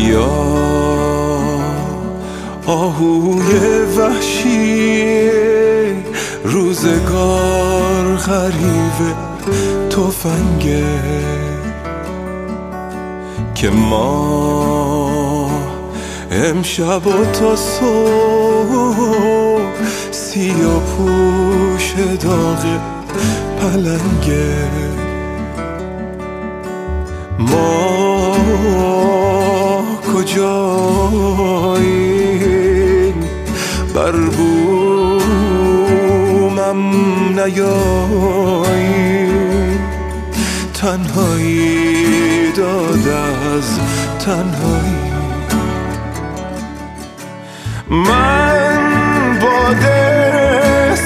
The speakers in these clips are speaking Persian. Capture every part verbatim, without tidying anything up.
بیا آهوی وحشی روزگار غریب تفنگه که ما امشب و تا صبح سیاه پوش داغ پلنگه ما کجاییم بر بومم نیاییم تنهایی داد از تنهایی من باده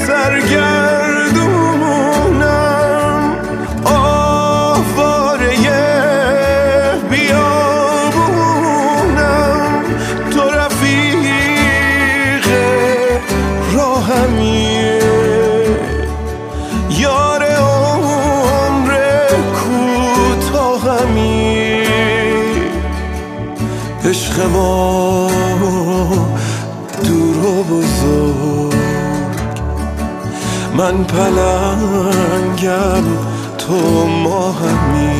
سرگردونم آواره بیابونم تو رفیق راهمیه یار عمر کوتاهمی عشق ما دور و بزرگ من پلنگم تو ماهمی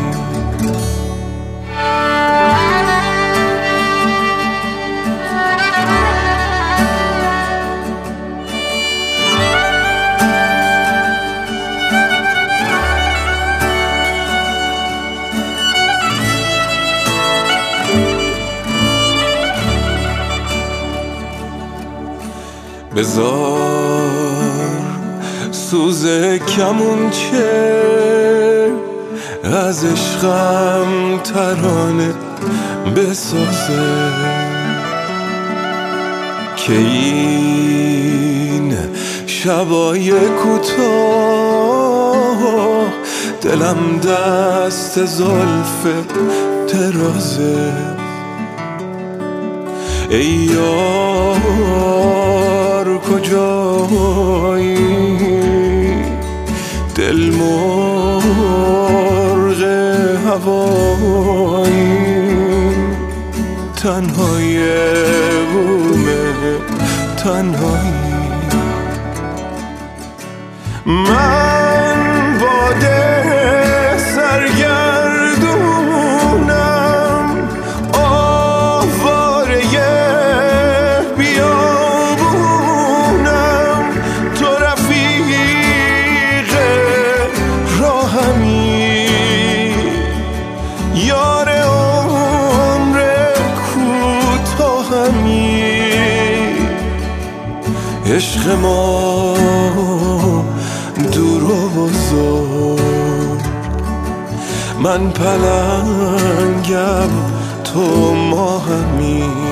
بذار سوز کمونچه از عشقم ترانه بسازه که این شبای کوتاه دلم دست زلف درازه ای یار کجایی دل مرغ هوایی تنهای بومه تنهایی من باده سرگردونم آواره بیابونم تو رفیق راهمی یار عمر کوتاهمی عشق ما دور و بزرگ من پلنگم تو ماهمی